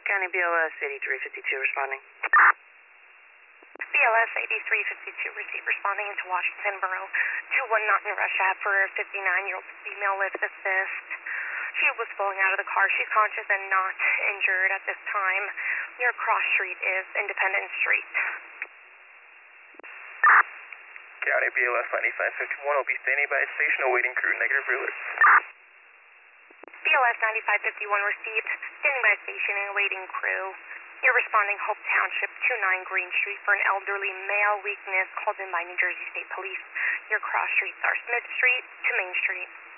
County BLS 8352 responding. BLS 8352 receive responding into Washington Borough. 2-1 Norton Rush Ave for a 59-year-old female lift assist. She was falling out of the car. She's conscious and not injured at this time. Near cross street is Independence Street. County BLS 9551 will be standing by station awaiting crew. Negative alert. BLS 9551 received, standing by station and awaiting crew. You're responding Hope Township, 29 Green Street for an elderly male weakness called in by New Jersey State Police. Your cross streets are Smith Street to Main Street.